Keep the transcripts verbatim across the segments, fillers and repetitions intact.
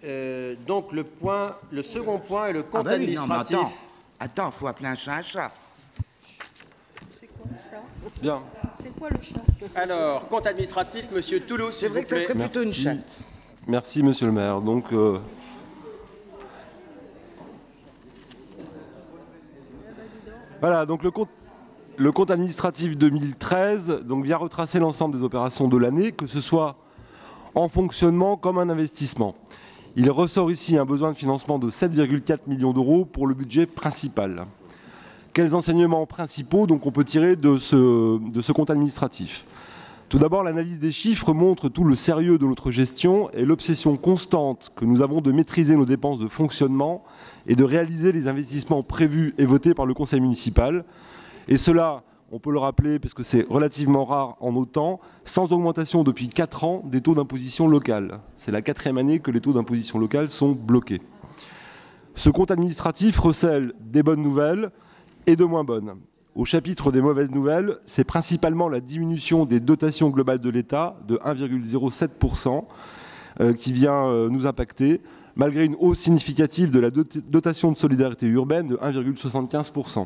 Euh, donc le, point, le second point est le compte ah ben oui, administratif. Non, mais attends, il faut appeler un chat un chat. C'est quoi le chat? Bien. C'est quoi le chat? Alors, compte administratif, Monsieur Toulouse, C'est vrai que ça serait Merci. plutôt une chatte. Merci, Monsieur le maire. Donc, euh, voilà, donc le compte, le compte administratif deux mille treize donc, vient retracer l'ensemble des opérations de l'année, que ce soit en fonctionnement comme un investissement. Il ressort ici un besoin de financement de sept virgule quatre millions d'euros pour le budget principal. Quels enseignements principaux donc, on peut tirer de ce, de ce compte administratif? Tout d'abord, l'analyse des chiffres montre tout le sérieux de notre gestion et l'obsession constante que nous avons de maîtriser nos dépenses de fonctionnement et de réaliser les investissements prévus et votés par le conseil municipal. Et cela, on peut le rappeler parce que c'est relativement rare en nos temps, sans augmentation depuis quatre ans des taux d'imposition locale. C'est la quatrième année que les taux d'imposition locale sont bloqués. Ce compte administratif recèle des bonnes nouvelles et de moins bonnes. Au chapitre des mauvaises nouvelles, c'est principalement la diminution des dotations globales de l'État de un virgule zéro sept pour cent euh, qui vient euh, nous impacter, malgré une hausse significative de la dotation de solidarité urbaine de un virgule soixante-quinze pour cent.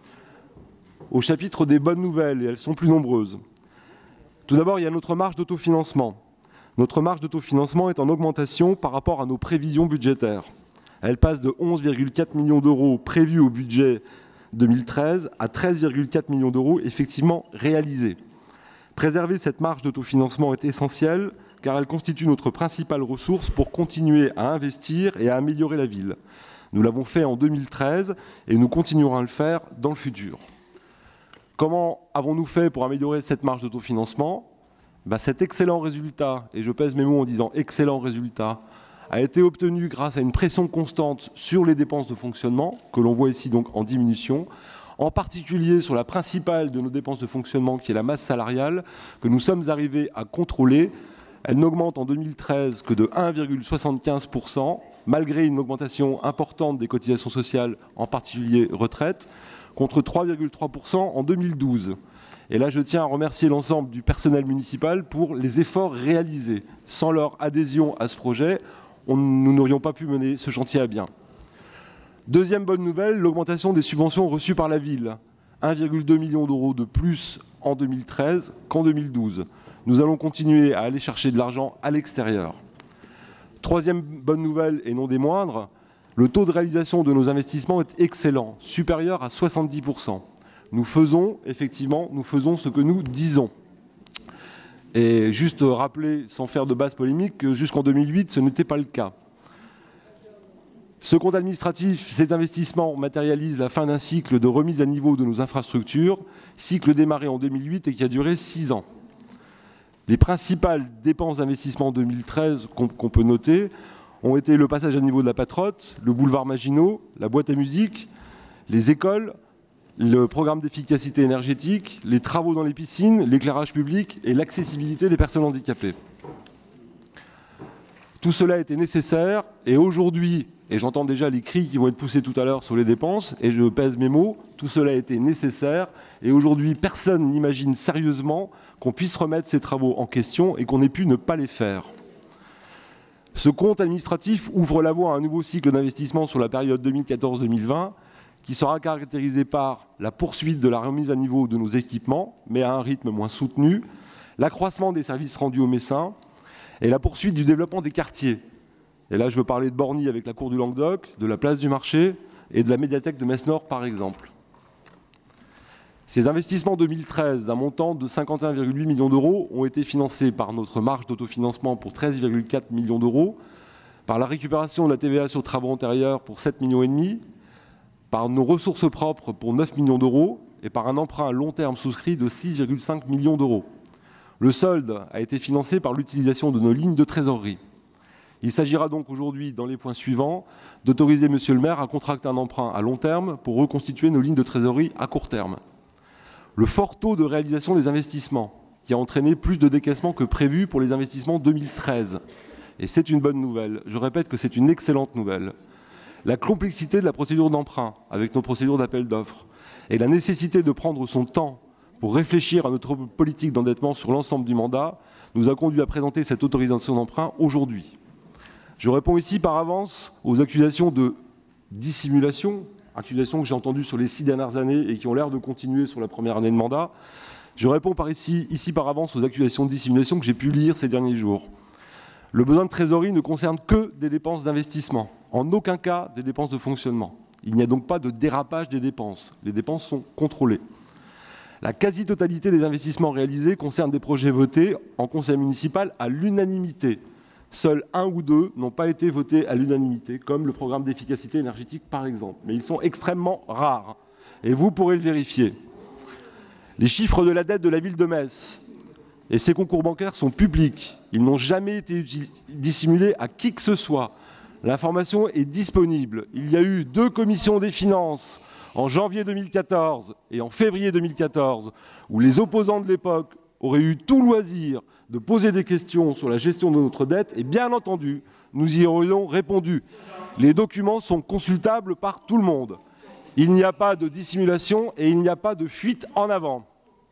Au chapitre des bonnes nouvelles, et elles sont plus nombreuses. Tout d'abord, il y a notre marge d'autofinancement. Notre marge d'autofinancement est en augmentation par rapport à nos prévisions budgétaires. Elle passe de onze virgule quatre millions d'euros prévus au budget deux mille treize à treize virgule quatre millions d'euros effectivement réalisés. Préserver cette marge d'autofinancement est essentiel car elle constitue notre principale ressource pour continuer à investir et à améliorer la ville. Nous l'avons fait en deux mille treize et nous continuerons à le faire dans le futur. Comment avons-nous fait pour améliorer cette marge d'autofinancement? Ben, cet excellent résultat, et je pèse mes mots en disant excellent résultat, a été obtenu grâce à une pression constante sur les dépenses de fonctionnement, que l'on voit ici donc en diminution, en particulier sur la principale de nos dépenses de fonctionnement, qui est la masse salariale, que nous sommes arrivés à contrôler. Elle n'augmente en deux mille treize que de un virgule soixante-quinze pour cent, malgré une augmentation importante des cotisations sociales, en particulier retraite, contre trois virgule trois pour cent en deux mille douze. Et là, je tiens à remercier l'ensemble du personnel municipal pour les efforts réalisés. Sans leur adhésion à ce projet, on, nous n'aurions pas pu mener ce chantier à bien. Deuxième bonne nouvelle, l'augmentation des subventions reçues par la ville. un virgule deux million d'euros de plus en deux mille treize qu'en deux mille douze. Nous allons continuer à aller chercher de l'argent à l'extérieur. Troisième bonne nouvelle, et non des moindres, le taux de réalisation de nos investissements est excellent, supérieur à soixante-dix pour cent. Nous faisons, effectivement, nous faisons ce que nous disons. Et juste rappeler, sans faire de basse polémique, que jusqu'en deux mille huit, ce n'était pas le cas. Ce compte administratif, ces investissements matérialisent la fin d'un cycle de remise à niveau de nos infrastructures, cycle démarré en deux mille huit et qui a duré six ans. Les principales dépenses d'investissement en deux mille treize qu'on qu'on peut noter ont été le passage à niveau de la Patrotte, le boulevard Maginot, la boîte à musique, les écoles, le programme d'efficacité énergétique, les travaux dans les piscines, l'éclairage public et l'accessibilité des personnes handicapées. Tout cela était nécessaire et aujourd'hui, et j'entends déjà les cris qui vont être poussés tout à l'heure sur les dépenses, et je pèse mes mots, tout cela était nécessaire et aujourd'hui personne n'imagine sérieusement qu'on puisse remettre ces travaux en question et qu'on ait pu ne pas les faire. Ce compte administratif ouvre la voie à un nouveau cycle d'investissement sur la période deux mille quatorze deux mille vingt qui sera caractérisé par la poursuite de la remise à niveau de nos équipements, mais à un rythme moins soutenu, l'accroissement des services rendus aux Messins et la poursuite du développement des quartiers. Et là, je veux parler de Borny avec la cour du Languedoc, de la place du Marché et de la médiathèque de Metz-Nord, par exemple. Ces investissements deux mille treize d'un montant de cinquante et un virgule huit millions d'euros ont été financés par notre marge d'autofinancement pour treize virgule quatre millions d'euros, par la récupération de la T V A sur travaux antérieurs pour sept virgule cinq millions, par nos ressources propres pour neuf millions d'euros et par un emprunt à long terme souscrit de six virgule cinq millions d'euros. Le solde a été financé par l'utilisation de nos lignes de trésorerie. Il s'agira donc aujourd'hui, dans les points suivants, d'autoriser Monsieur le maire à contracter un emprunt à long terme pour reconstituer nos lignes de trésorerie à court terme. Le fort taux de réalisation des investissements, qui a entraîné plus de décaissements que prévu pour les investissements deux mille treize. Et c'est une bonne nouvelle. Je répète que c'est une excellente nouvelle. La complexité de la procédure d'emprunt, avec nos procédures d'appel d'offres, et la nécessité de prendre son temps pour réfléchir à notre politique d'endettement sur l'ensemble du mandat, nous a conduit à présenter cette autorisation d'emprunt aujourd'hui. Je réponds ici par avance aux accusations de dissimulation, accusations que j'ai entendues sur les six dernières années et qui ont l'air de continuer sur la première année de mandat. Je réponds par ici, ici par avance aux accusations de dissimulation que j'ai pu lire ces derniers jours. Le besoin de trésorerie ne concerne que des dépenses d'investissement, en aucun cas des dépenses de fonctionnement. Il n'y a donc pas de dérapage des dépenses. Les dépenses sont contrôlées. La quasi-totalité des investissements réalisés concernent des projets votés en conseil municipal à l'unanimité. Seuls un ou deux n'ont pas été votés à l'unanimité, comme le programme d'efficacité énergétique par exemple. Mais ils sont extrêmement rares. Et vous pourrez le vérifier. Les chiffres de la dette de la ville de Metz et ses concours bancaires sont publics. Ils n'ont jamais été dissimulés à qui que ce soit. L'information est disponible. Il y a eu deux commissions des finances en janvier deux mille quatorze et en février deux mille quatorze, où les opposants de l'époque auraient eu tout loisir de poser des questions sur la gestion de notre dette, et bien entendu, nous y aurions répondu. Les documents sont consultables par tout le monde. Il n'y a pas de dissimulation et il n'y a pas de fuite en avant.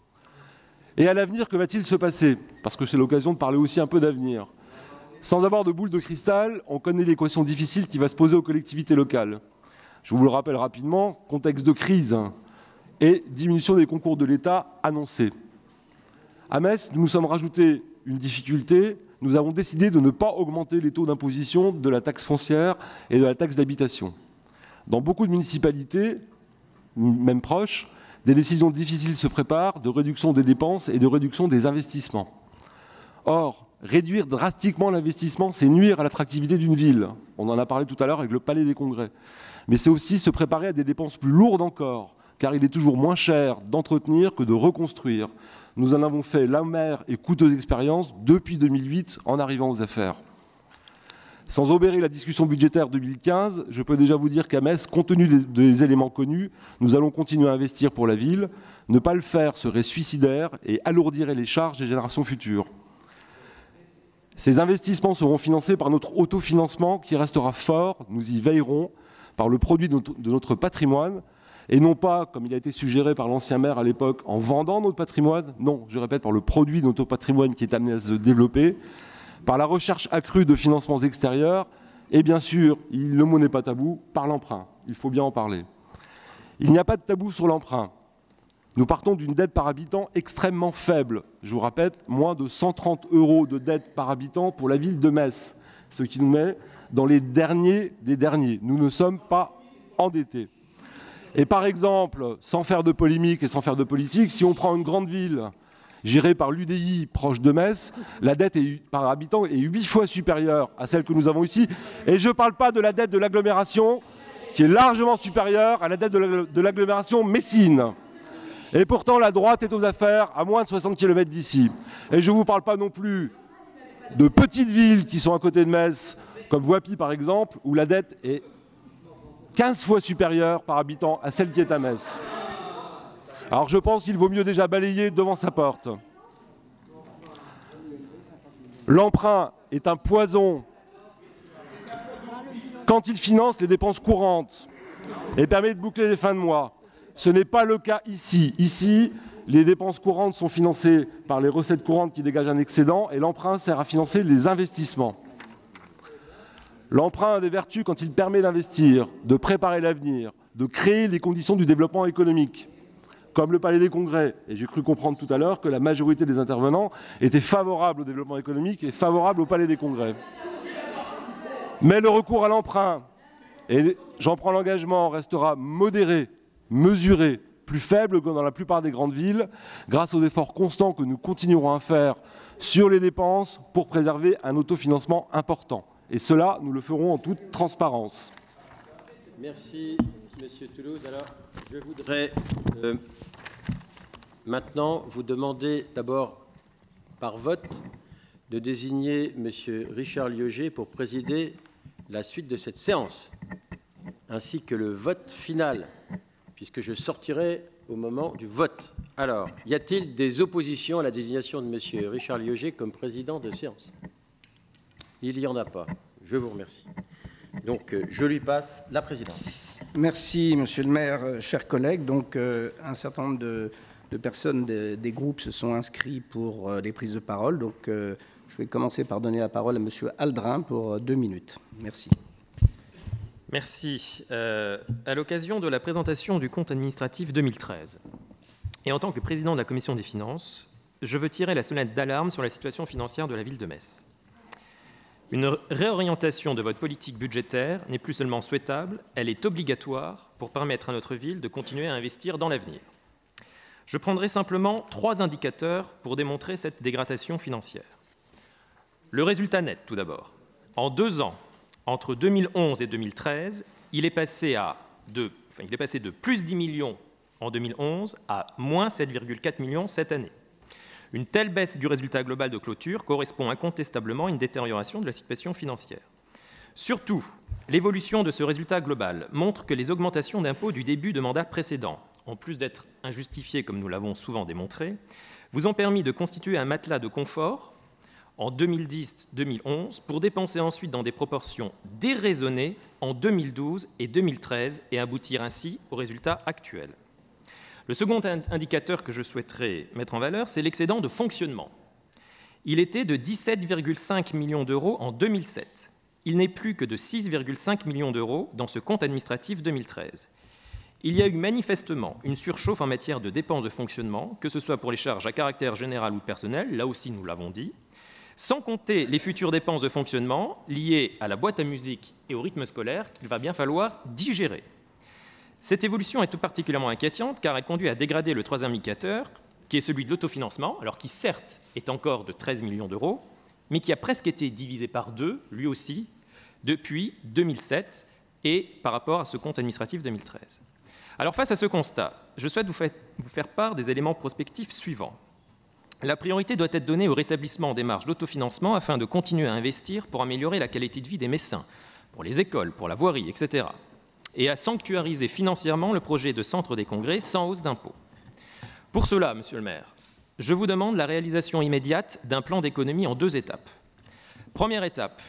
Et à l'avenir, que va-t-il se passer? Parce que c'est l'occasion de parler aussi un peu d'avenir. Sans avoir de boule de cristal, on connaît l'équation difficile qui va se poser aux collectivités locales. Je vous le rappelle rapidement, contexte de crise et diminution des concours de l'État annoncés. À Metz, nous nous sommes rajoutés une difficulté. Nous avons décidé de ne pas augmenter les taux d'imposition de la taxe foncière et de la taxe d'habitation. Dans beaucoup de municipalités, même proches, des décisions difficiles se préparent de réduction des dépenses et de réduction des investissements. Or, réduire drastiquement l'investissement, c'est nuire à l'attractivité d'une ville. On en a parlé tout à l'heure avec le Palais des Congrès. Mais c'est aussi se préparer à des dépenses plus lourdes encore, car il est toujours moins cher d'entretenir que de reconstruire. Nous en avons fait l'amère et coûteuse expérience depuis deux mille huit en arrivant aux affaires. Sans obérer la discussion budgétaire deux mille quinze, je peux déjà vous dire qu'à Metz, compte tenu des, des éléments connus, nous allons continuer à investir pour la ville. Ne pas le faire serait suicidaire et alourdirait les charges des générations futures. Ces investissements seront financés par notre autofinancement qui restera fort, nous y veillerons, par le produit de notre, de notre patrimoine, et non pas, comme il a été suggéré par l'ancien maire à l'époque, en vendant notre patrimoine, non, je répète, par le produit de notre patrimoine qui est amené à se développer, par la recherche accrue de financements extérieurs, et bien sûr, il, le mot n'est pas tabou, par l'emprunt. Il faut bien en parler. Il n'y a pas de tabou sur l'emprunt. Nous partons d'une dette par habitant extrêmement faible. Je vous répète, moins de cent trente euros de dette par habitant pour la ville de Metz, ce qui nous met dans les derniers des derniers. Nous ne sommes pas endettés. Et par exemple, sans faire de polémique et sans faire de politique, si on prend une grande ville gérée par l'U D I proche de Metz, la dette est, par habitant est huit fois supérieure à celle que nous avons ici. Et je ne parle pas de la dette de l'agglomération, qui est largement supérieure à la dette de l'agglomération messine. Et pourtant, la droite est aux affaires à moins de soixante kilomètres d'ici. Et je ne vous parle pas non plus de petites villes qui sont à côté de Metz, comme Voipy par exemple, où la dette est quinze fois supérieure par habitant à celle qui est à Metz. Alors je pense qu'il vaut mieux déjà balayer devant sa porte. L'emprunt est un poison quand il finance les dépenses courantes et permet de boucler les fins de mois. Ce n'est pas le cas ici. Ici, les dépenses courantes sont financées par les recettes courantes qui dégagent un excédent et l'emprunt sert à financer les investissements. L'emprunt a des vertus quand il permet d'investir, de préparer l'avenir, de créer les conditions du développement économique, comme le Palais des Congrès. Et j'ai cru comprendre tout à l'heure que la majorité des intervenants étaient favorables au développement économique et favorables au Palais des Congrès. Mais le recours à l'emprunt, et j'en prends l'engagement, restera modéré, mesuré, plus faible que dans la plupart des grandes villes, grâce aux efforts constants que nous continuerons à faire sur les dépenses pour préserver un autofinancement important. Et cela, nous le ferons en toute transparence. Merci, Monsieur Toulouse. Alors, je voudrais euh, maintenant vous demander d'abord, par vote, de désigner Monsieur Richard Lieuget pour présider la suite de cette séance, ainsi que le vote final, puisque je sortirai au moment du vote. Alors, y a-t-il des oppositions à la désignation de Monsieur Richard Lieuget comme président de séance? Il n'y en a pas. Je vous remercie. Donc, je lui passe la présidence. Merci, Monsieur le maire, chers collègues. Donc, euh, un certain nombre de, de personnes de, des groupes se sont inscrits pour euh, les prises de parole. Donc, euh, Je vais commencer par donner la parole à M. Aldrin pour deux minutes. Merci. Merci. Euh, à l'occasion de la présentation du compte administratif deux mille treize, et en tant que président de la Commission des finances, je veux tirer la sonnette d'alarme sur la situation financière de la ville de Metz. Une réorientation de votre politique budgétaire n'est plus seulement souhaitable, elle est obligatoire pour permettre à notre ville de continuer à investir dans l'avenir. Je prendrai simplement trois indicateurs pour démontrer cette dégradation financière. Le résultat net, tout d'abord. En deux ans, entre deux mille onze et deux mille treize, il est passé, à de, enfin, il est passé de plus dix millions en deux mille onze à moins sept virgule quatre millions cette année. Une telle baisse du résultat global de clôture correspond incontestablement à une détérioration de la situation financière. Surtout, l'évolution de ce résultat global montre que les augmentations d'impôts du début de mandat précédent, en plus d'être injustifiées comme nous l'avons souvent démontré, vous ont permis de constituer un matelas de confort en deux mille dix deux mille onze pour dépenser ensuite dans des proportions déraisonnées en deux mille douze et deux mille treize et aboutir ainsi au résultat actuel. Le second indicateur que je souhaiterais mettre en valeur, c'est l'excédent de fonctionnement. Il était de dix-sept virgule cinq millions d'euros en deux mille sept. Il n'est plus que de six virgule cinq millions d'euros dans ce compte administratif deux mille treize. Il y a eu manifestement une surchauffe en matière de dépenses de fonctionnement, que ce soit pour les charges à caractère général ou personnel, là aussi nous l'avons dit, sans compter les futures dépenses de fonctionnement liées à la boîte à musique et au rythme scolaire qu'il va bien falloir digérer. Cette évolution est tout particulièrement inquiétante car elle conduit à dégrader le troisième indicateur, qui est celui de l'autofinancement, alors qui certes est encore de treize millions d'euros, mais qui a presque été divisé par deux, lui aussi, depuis deux mille sept et par rapport à ce compte administratif deux mille treize. Alors face à ce constat, je souhaite vous faire part des éléments prospectifs suivants. La priorité doit être donnée au rétablissement des marges d'autofinancement afin de continuer à investir pour améliorer la qualité de vie des Messins, pour les écoles, pour la voirie, et cetera, et à sanctuariser financièrement le projet de centre des congrès sans hausse d'impôts. Pour cela, Monsieur le maire, je vous demande la réalisation immédiate d'un plan d'économie en deux étapes. Première étape,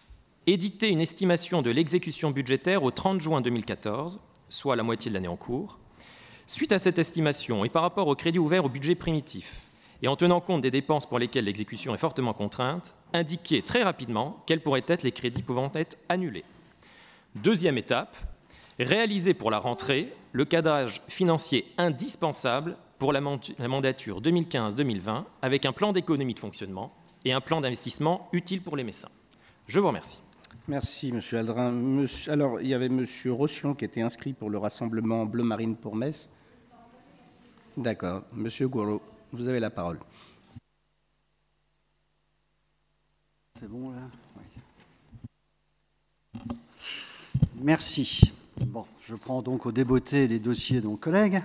éditer une estimation de l'exécution budgétaire au trente juin deux mille quatorze, soit la moitié de l'année en cours. Suite à cette estimation et par rapport au crédit ouvert au budget primitif, et en tenant compte des dépenses pour lesquelles l'exécution est fortement contrainte, indiquer très rapidement quels pourraient être les crédits pouvant être annulés. Deuxième étape, réaliser pour la rentrée le cadrage financier indispensable pour la mandature deux mille quinze deux mille vingt avec un plan d'économie de fonctionnement et un plan d'investissement utile pour les Messins. Je vous remercie. Merci, M. Aldrin. Monsieur, alors, il y avait M. Rochion qui était inscrit pour le rassemblement Bleu Marine pour Metz. D'accord. M. Gouraud, vous avez la parole. C'est bon, là ? Oui. Merci. Bon, je prends donc au débeauté les dossiers de mon collègue.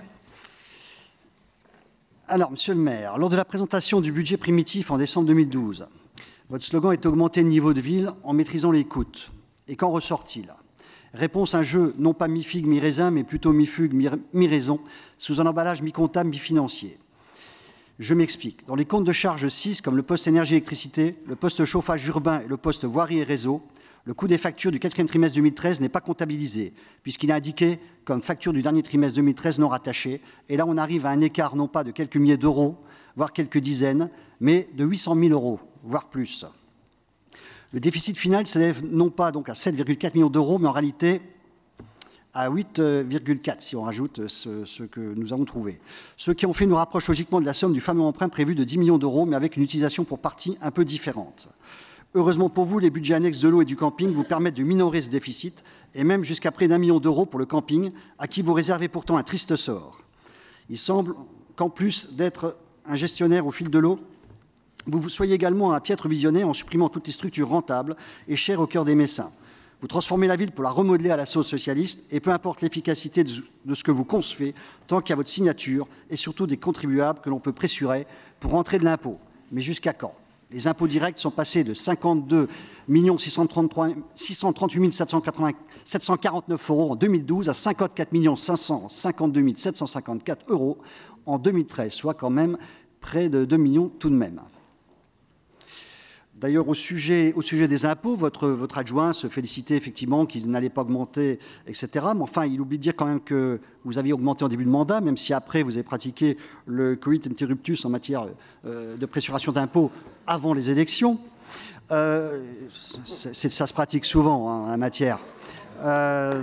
Alors, Monsieur le maire, lors de la présentation du budget primitif en décembre deux mille douze, votre slogan est augmenter le niveau de ville en maîtrisant les coûts. Et qu'en ressort-il ? Réponse un jeu non pas mi-figue, mi-raisin, mais plutôt mi-fugue, mi-raison, sous un emballage mi-comptable, mi-financier. Je m'explique. Dans les comptes de charge six, comme le poste énergie-électricité, le poste chauffage urbain et le poste voirie et réseau, le coût des factures du quatrième trimestre deux mille treize n'est pas comptabilisé, puisqu'il est indiqué comme facture du dernier trimestre deux mille treize non rattachée. Et là, on arrive à un écart non pas de quelques milliers d'euros, voire quelques dizaines, mais de huit cent mille euros, voire plus. Le déficit final s'élève non pas donc à sept virgule quatre millions d'euros, mais en réalité à huit virgule quatre, si on rajoute ce, ce que nous avons trouvé. Ce qui en fait nous rapproche logiquement de la somme du fameux emprunt prévu de dix millions d'euros, mais avec une utilisation pour partie un peu différente. Heureusement pour vous, les budgets annexes de l'eau et du camping vous permettent de minorer ce déficit, et même jusqu'à près d'un million d'euros pour le camping, à qui vous réservez pourtant un triste sort. Il semble qu'en plus d'être un gestionnaire au fil de l'eau, vous soyez également un piètre visionnaire en supprimant toutes les structures rentables et chères au cœur des Messins. Vous transformez la ville pour la remodeler à la sauce socialiste, et peu importe l'efficacité de ce que vous concevez, tant qu'il y a votre signature et surtout des contribuables que l'on peut pressurer pour rentrer de l'impôt. Mais jusqu'à quand ? Les impôts directs sont passés de cinquante-deux millions six cent trente-huit mille sept cent quarante-neuf euros en deux mille douze à cinquante-quatre millions cinq cent cinquante-deux mille sept cent cinquante-quatre euros en deux mille treize, soit quand même près de deux millions tout de même. D'ailleurs, au sujet, au sujet des impôts, votre, votre adjoint se félicitait effectivement qu'ils n'allaient pas augmenter, et cetera. Mais enfin, il oublie de dire quand même que vous aviez augmenté en début de mandat, même si après vous avez pratiqué le coit interruptus en matière euh, de pressuration d'impôts avant les élections. Euh, c'est, ça se pratique souvent hein, en la matière. Euh,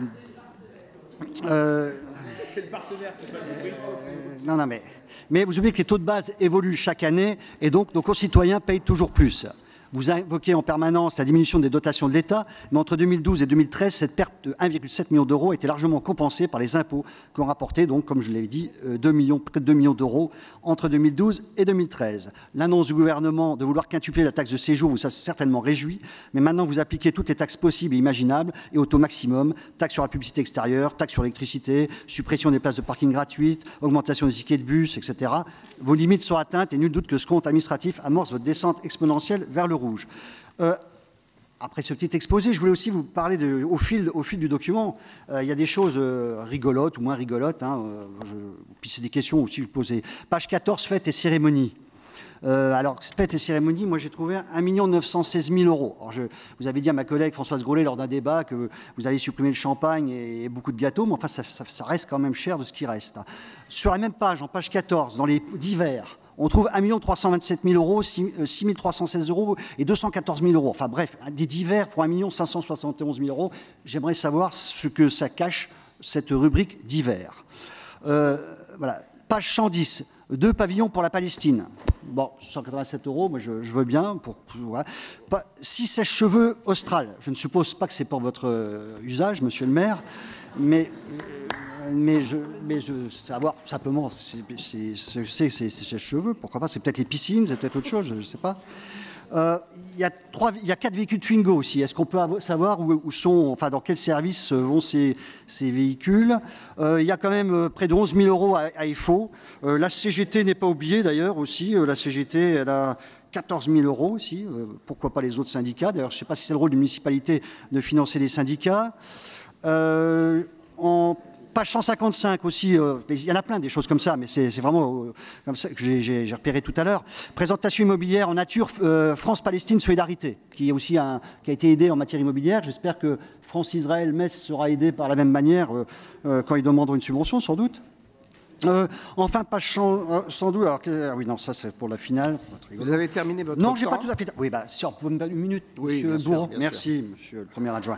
euh, c'est le partenaire, c'est pas le euh, Non, non, mais, mais vous oubliez que les taux de base évoluent chaque année et donc nos concitoyens payent toujours plus. Vous invoquez en permanence la diminution des dotations de l'État, mais entre deux mille douze et deux mille treize, cette perte de un virgule sept million d'euros a été largement compensée par les impôts qui ont rapporté, donc, comme je l'ai dit, deux millions, près de deux millions d'euros entre deux mille douze et deux mille treize. L'annonce du gouvernement de vouloir quintupler la taxe de séjour vous a certainement réjoui, mais maintenant vous appliquez toutes les taxes possibles et imaginables et au taux maximum, taxe sur la publicité extérieure, taxe sur l'électricité, suppression des places de parking gratuites, augmentation des tickets de bus, et cetera. Vos limites sont atteintes et nul doute que ce compte administratif amorce votre descente exponentielle vers le rouge. Euh, après ce petit exposé, je voulais aussi vous parler de, au, fil, au fil du document. Euh, il y a des choses euh, rigolotes ou moins rigolotes. Hein, euh, je, puis c'est des questions aussi que je posais. Page quatorze, fêtes et cérémonies. Euh, alors, fêtes et cérémonies, moi j'ai trouvé un million neuf cent seize mille euros. Alors, je, vous avez dit à ma collègue Françoise Grolet lors d'un débat que vous avez supprimé le champagne et, et beaucoup de gâteaux, mais enfin ça, ça, ça reste quand même cher de ce qui reste. Sur la même page, en page quatorze, dans les divers, on trouve un million trois cent vingt-sept mille euros, six mille trois cent seize euros et deux cent quatorze mille euros. Enfin bref, des divers pour un million cinq cent soixante et onze mille euros. J'aimerais savoir ce que ça cache, cette rubrique divers. Euh, voilà. Page cent dix, deux pavillons pour la Palestine. Bon, cent quatre-vingt-sept euros, moi je, je veux bien. Pour, voilà. Six sèche-cheveux Austral. Je ne suppose pas que c'est pour votre euh, usage, monsieur le maire, mais... Euh, Mais je, mais je savoir simplement, c'est ses cheveux, pourquoi pas, c'est peut-être les piscines, c'est peut-être autre chose, je ne sais pas. Euh, il, y a trois, il y a quatre véhicules Twingo aussi. Est-ce qu'on peut savoir où, où sont, enfin, dans quel service vont ces, ces véhicules? euh, Il y a quand même près de onze mille euros à, à F O. Euh, la C G T n'est pas oubliée d'ailleurs aussi. Euh, la C G T, elle a quatorze mille euros aussi. Euh, pourquoi pas les autres syndicats? D'ailleurs, je ne sais pas si c'est le rôle d'une municipalité de financer les syndicats. Euh, en Page cent cinquante-cinq aussi, euh, il y en a plein des choses comme ça, mais c'est vraiment euh, comme ça que j'ai repéré tout à l'heure. Présentation immobilière en nature, euh, France-Palestine Solidarité, qui, est aussi un, qui a été aidé en matière immobilière. J'espère que France-Israël-Metz sera aidé par la même manière euh, euh, quand ils demanderont une subvention, sans doute. Euh, enfin, page cent douze, alors, ah oui, non, ça c'est pour la finale. Vous avez terminé votre Non, j'ai temps. pas tout à fait. Oui, bah, si, vous pouvez me donner une minute, oui, monsieur Bourreau. Merci, sûr. Monsieur le premier adjoint.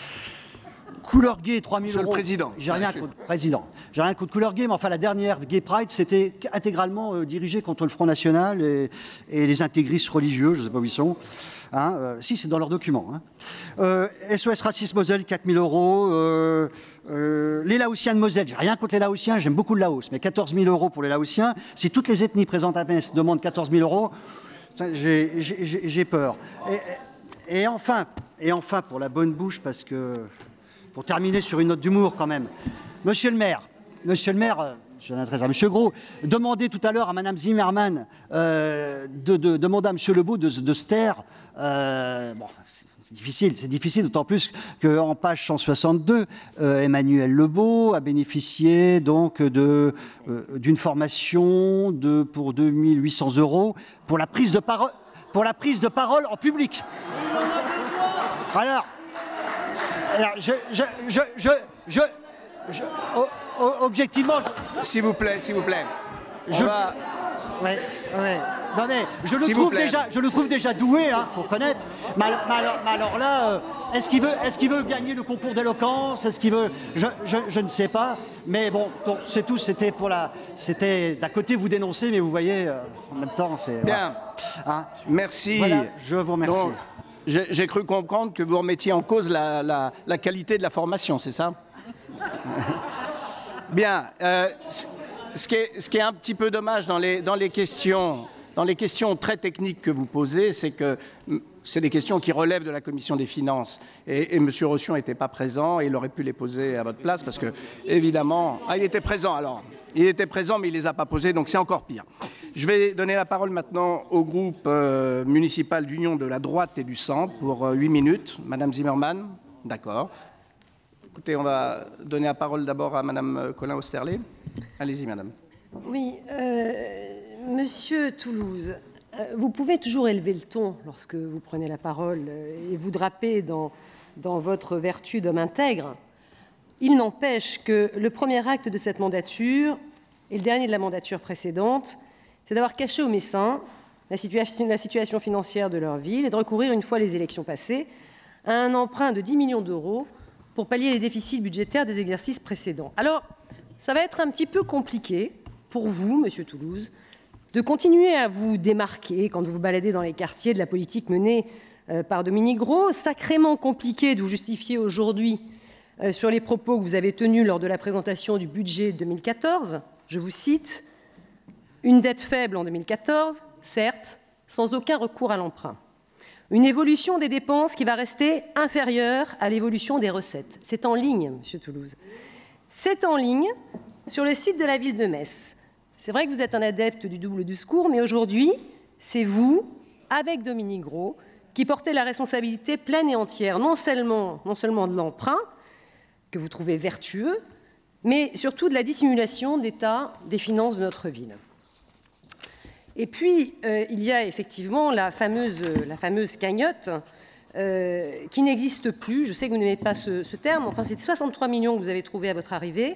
Couleur gay, trois mille euros. Monsieur le Président. J'ai rien contre le Président. J'ai rien contre Couleur gay, mais enfin la dernière Gay Pride, c'était intégralement euh, dirigé contre le Front National et, et les intégristes religieux, je ne sais pas où ils sont. Hein, euh, si, c'est dans leurs documents. Hein. Euh, S O S Racisme Moselle, quatre mille euros. Euh, euh, les Laotiens de Moselle, j'ai rien contre les Laotiens, j'aime beaucoup le Laos, mais quatorze mille euros pour les Laotiens. Si toutes les ethnies présentes à Metz demandent quatorze mille euros, j'ai peur. Et, et, enfin, et enfin, pour la bonne bouche, parce que... Pour terminer sur une note d'humour quand même. Monsieur le maire, monsieur le maire, je m'adresse à monsieur Gros, demandez tout à l'heure à madame Zimmermann euh, de, de demander à monsieur Lebeau de, de se taire. Euh, bon, c'est difficile, c'est difficile, d'autant plus qu'en page cent soixante-deux, euh, Emmanuel Lebeau a bénéficié donc de euh, d'une formation de pour deux mille huit cents euros pour la prise de parole pour la prise de parole en public. Alors. Alors, je, je, je, je, je, je oh, oh, objectivement... Je... S'il vous plaît, s'il vous plaît. Je... Va... Ouais, ouais. Non mais, je le, trouve déjà, je le trouve déjà doué, hein, faut reconnaître. Mais, mais, alors, mais alors là, euh, est-ce qu'il veut, est-ce qu'il veut gagner le concours d'éloquence? Est-ce qu'il veut... Je, je, je ne sais pas. Mais bon, c'est tout, c'était pour la... C'était d'à côté vous dénoncer, mais vous voyez, euh, en même temps, c'est... Bien. Voilà. Hein. Merci. Voilà, je vous remercie. Donc, j'ai cru comprendre que vous remettiez en cause la, la, la qualité de la formation, c'est ça? Bien. Euh, ce, qui est, ce qui est un petit peu dommage dans les, dans les questions, dans les questions très techniques que vous posez, c'est que c'est des questions qui relèvent de la Commission des finances. Et, et M. Rochon n'était pas présent et il aurait pu les poser à votre place parce que, évidemment... Ah, il était présent alors. Il était présent, mais il ne les a pas posés, donc c'est encore pire. Je vais donner la parole maintenant au groupe euh, municipal d'Union de la droite et du centre pour huit euh, minutes. Madame Zimmermann, d'accord. Écoutez, on va donner la parole d'abord à Madame Colin Osterlé. Allez-y, Madame. Oui, euh, Monsieur Toulouse, Vous pouvez toujours élever le ton lorsque vous prenez la parole et vous draper dans, dans votre vertu d'homme intègre. Il n'empêche que le premier acte de cette mandature et le dernier de la mandature précédente, c'est d'avoir caché aux Messins la situation, la situation financière de leur ville et de recourir, une fois les élections passées, à un emprunt de dix millions d'euros pour pallier les déficits budgétaires des exercices précédents. Alors, ça va être un petit peu compliqué pour vous, Monsieur Toulouse, de continuer à vous démarquer quand vous vous baladez dans les quartiers de la politique menée euh, par Dominique Gros, sacrément compliqué de vous justifier aujourd'hui euh, sur les propos que vous avez tenus lors de la présentation du budget deux mille quatorze. Je vous cite, « Une dette faible en deux mille quatorze, certes, sans aucun recours à l'emprunt. Une évolution des dépenses qui va rester inférieure à l'évolution des recettes. » C'est en ligne, Monsieur Toulouse. C'est en ligne sur le site de la ville de Metz. C'est vrai que vous êtes un adepte du double discours, mais aujourd'hui, c'est vous, avec Dominique Gros, qui portez la responsabilité pleine et entière, non seulement, non seulement de l'emprunt, que vous trouvez vertueux, mais surtout de la dissimulation de l'état des finances de notre ville. Et puis, euh, il y a effectivement la fameuse, la fameuse cagnotte euh, qui n'existe plus. Je sais que vous n'aimez pas ce, ce terme, enfin, c'est soixante-trois millions que vous avez trouvé à votre arrivée.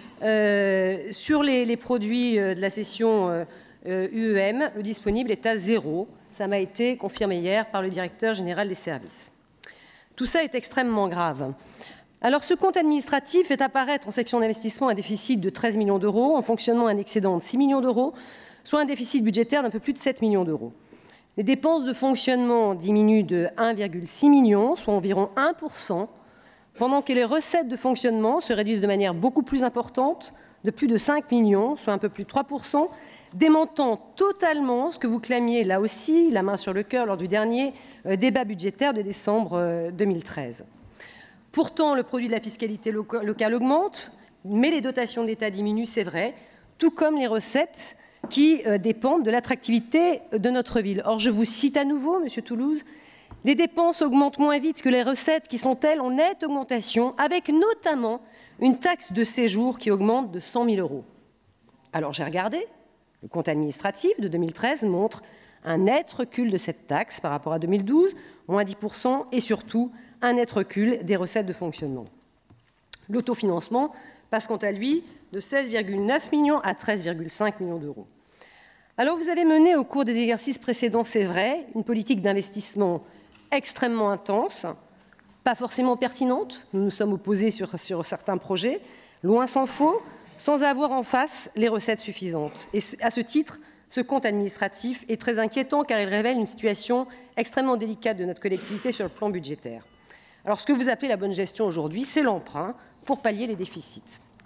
Euh, sur les, les produits euh, de la session euh, U E M, le disponible est à zéro. Ça m'a été confirmé hier par le directeur général des services. Tout ça est extrêmement grave. Alors, ce compte administratif fait apparaître en section d'investissement un déficit de treize millions d'euros, en fonctionnement un excédent de six millions d'euros, soit un déficit budgétaire d'un peu plus de sept millions d'euros. Les dépenses de fonctionnement diminuent de un virgule six million, soit environ un pour cent, pendant que les recettes de fonctionnement se réduisent de manière beaucoup plus importante, de plus de cinq millions, soit un peu plus de trois pour cent, démentant totalement ce que vous clamiez là aussi, la main sur le cœur, lors du dernier euh, débat budgétaire de décembre euh, deux mille treize. Pourtant, le produit de la fiscalité loca- locale augmente, mais les dotations de l'État diminuent, c'est vrai, tout comme les recettes qui euh, dépendent de l'attractivité de notre ville. Or, je vous cite à nouveau, Monsieur Toulouse, les dépenses augmentent moins vite que les recettes qui sont, elles, en nette augmentation, avec notamment une taxe de séjour qui augmente de cent mille euros. Alors, j'ai regardé, le compte administratif de deux mille treize montre un net recul de cette taxe par rapport à deux mille douze, moins dix pour cent, et surtout un net recul des recettes de fonctionnement. L'autofinancement passe quant à lui de seize virgule neuf millions à treize virgule cinq millions d'euros. Alors, vous avez mené au cours des exercices précédents, c'est vrai, une politique d'investissement extrêmement intense, pas forcément pertinente. Nous nous sommes opposés sur, sur certains projets, loin s'en faut, sans avoir en face les recettes suffisantes. Et à ce titre, ce compte administratif est très inquiétant car il révèle une situation extrêmement délicate de notre collectivité sur le plan budgétaire. Alors, ce que vous appelez la bonne gestion aujourd'hui, c'est l'emprunt pour pallier les déficits.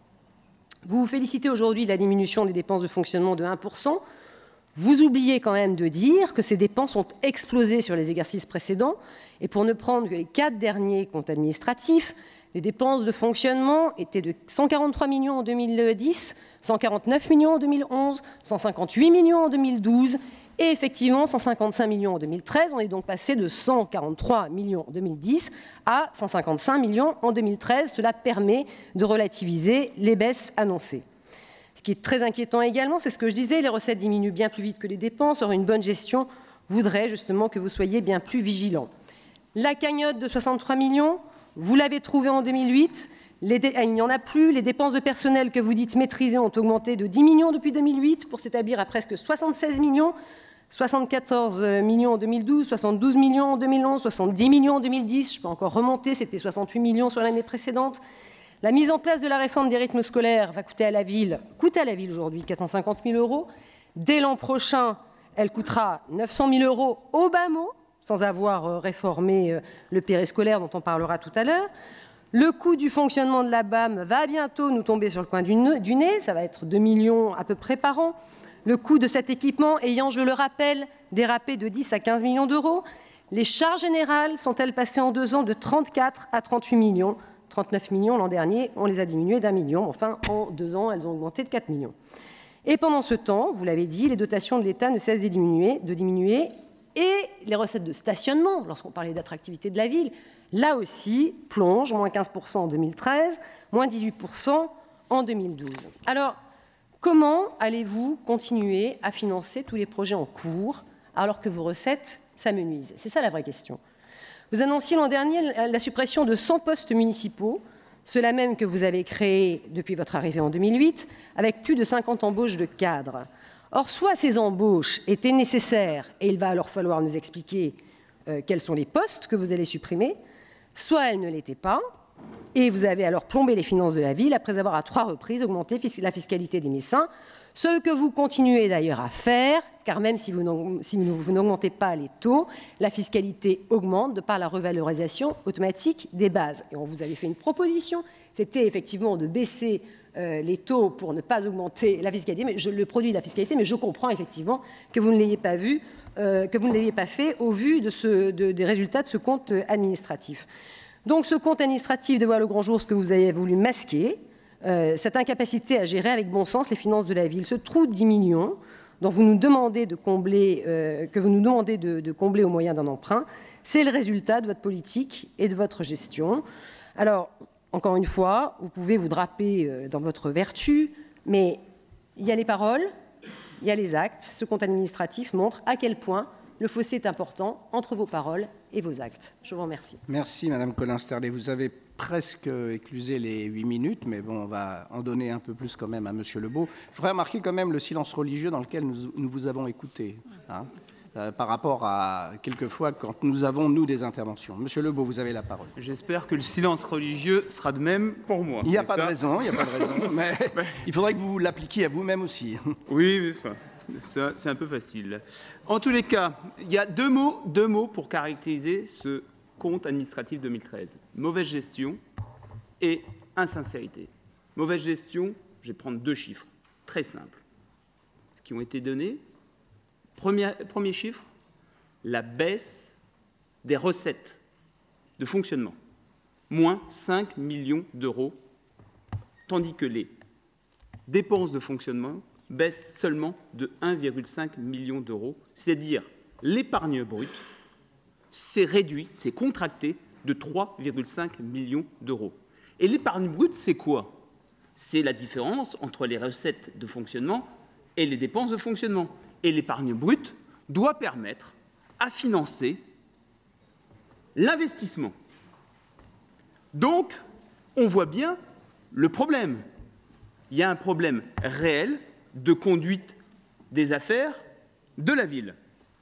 Vous vous félicitez aujourd'hui de la diminution des dépenses de fonctionnement de un pour cent. Vous oubliez quand même de dire que ces dépenses ont explosé sur les exercices précédents. Et pour ne prendre que les quatre derniers comptes administratifs, les dépenses de fonctionnement étaient de cent quarante-trois millions en deux mille dix, cent quarante-neuf millions en deux mille onze, cent cinquante-huit millions en deux mille douze et effectivement cent cinquante-cinq millions en deux mille treize. On est donc passé de cent quarante-trois millions en deux mille dix à cent cinquante-cinq millions en deux mille treize. Cela permet de relativiser les baisses annoncées. Ce qui est très inquiétant également, c'est ce que je disais, les recettes diminuent bien plus vite que les dépenses. Or, une bonne gestion voudrait justement que vous soyez bien plus vigilants. La cagnotte de soixante-trois millions, vous l'avez trouvée en deux mille huit, les dé... il n'y en a plus. Les dépenses de personnel que vous dites maîtrisées ont augmenté de dix millions depuis deux mille huit pour s'établir à presque soixante-seize millions, soixante-quatorze millions en deux mille douze, soixante-douze millions en deux mille onze, soixante-dix millions en deux mille dix. Je peux encore remonter, c'était soixante-huit millions sur l'année précédente. La mise en place de la réforme des rythmes scolaires va coûter à la ville, coûte à la ville aujourd'hui quatre cent cinquante mille euros. Dès l'an prochain, elle coûtera neuf cent mille euros au bas mot, sans avoir réformé le périscolaire dont on parlera tout à l'heure. Le coût du fonctionnement de la B A M va bientôt nous tomber sur le coin du nez, ça va être deux millions à peu près par an. Le coût de cet équipement ayant, je le rappelle, dérapé de dix à quinze millions d'euros. Les charges générales sont-elles passées en deux ans de trente-quatre à trente-huit millions ? trente-neuf millions l'an dernier, on les a diminuées d'un million. Enfin, en deux ans, elles ont augmenté de quatre millions. Et pendant ce temps, vous l'avez dit, les dotations de l'État ne cessent de diminuer, de diminuer et les recettes de stationnement, lorsqu'on parlait d'attractivité de la ville, là aussi, plongent, moins quinze pour cent en deux mille treize, moins dix-huit pour cent en deux mille douze. Alors, comment allez-vous continuer à financer tous les projets en cours alors que vos recettes s'amenuisent? C'est ça la vraie question. Vous annonciez l'an dernier la suppression de cent postes municipaux, ceux-là même que vous avez créés depuis votre arrivée en deux mille huit, avec plus de cinquante embauches de cadres. Or, soit ces embauches étaient nécessaires, et il va alors falloir nous expliquer euh, quels sont les postes que vous allez supprimer, soit elles ne l'étaient pas, et vous avez alors plombé les finances de la ville après avoir à trois reprises augmenté la fiscalité des médecins, ce que vous continuez d'ailleurs à faire, car même si vous, si vous n'augmentez pas les taux, la fiscalité augmente de par la revalorisation automatique des bases. Et on vous avait fait une proposition, c'était effectivement de baisser euh, les taux pour ne pas augmenter la fiscalité, mais je, le produit de la fiscalité, mais je comprends effectivement que vous ne l'ayez pas vu, euh, que vous ne l'ayez pas fait au vu de ce, de, des résultats de ce compte administratif. Donc ce compte administratif dévoile au grand jour ce que vous avez voulu masquer, euh, cette incapacité à gérer avec bon sens les finances de la ville, ce trou de dix millions dont vous nous demandez de combler, euh, que vous nous demandez de, de combler au moyen d'un emprunt, c'est le résultat de votre politique et de votre gestion. Alors, encore une fois, vous pouvez vous draper euh, dans votre vertu, mais il y a les paroles, il y a les actes. Ce compte administratif montre à quel point le fossé est important entre vos paroles et vos actes. Je vous remercie. Merci, Madame Colin-Sterlet. Vous avez presque éclusé les huit minutes, mais bon, on va en donner un peu plus quand même à Monsieur Lebeau. Je voudrais remarquer quand même le silence religieux dans lequel nous, nous vous avons écouté, hein, euh, par rapport à quelquefois quand nous avons, nous, des interventions. Monsieur Lebeau, vous avez la parole. J'espère que le silence religieux sera de même pour moi. Il n'y a pas ça de raison, il n'y a pas de raison, mais il faudrait que vous l'appliquiez à vous-même aussi. Oui, mais enfin, ça, c'est un peu facile. En tous les cas, il y a deux mots, deux mots pour caractériser ce compte administratif deux mille treize. Mauvaise gestion et insincérité. Mauvaise gestion, je vais prendre deux chiffres très simples qui ont été donnés. Premier, premier chiffre, la baisse des recettes de fonctionnement. Moins cinq millions d'euros, tandis que les dépenses de fonctionnement baissent seulement de un virgule cinq million d'euros, c'est-à-dire l'épargne brute s'est réduit, s'est contracté de trois virgule cinq millions d'euros. Et l'épargne brute, c'est quoi? C'est la différence entre les recettes de fonctionnement et les dépenses de fonctionnement. Et l'épargne brute doit permettre à financer l'investissement. Donc, on voit bien le problème. Il y a un problème réel de conduite des affaires de la ville.